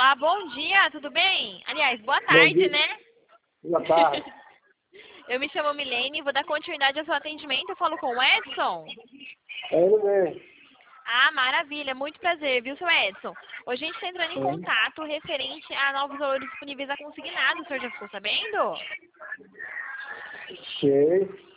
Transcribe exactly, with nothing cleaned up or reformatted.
Olá, bom dia, tudo bem? Aliás, boa tarde, né? Boa tarde. Eu me chamo Milene e vou dar continuidade ao seu atendimento. Eu falo com o Edson? É ele mesmo. Ah, maravilha, muito prazer, viu, seu Edson? Hoje a gente está entrando em Sim. contato referente a novos valores disponíveis a consignado. O senhor já ficou sabendo? Sei.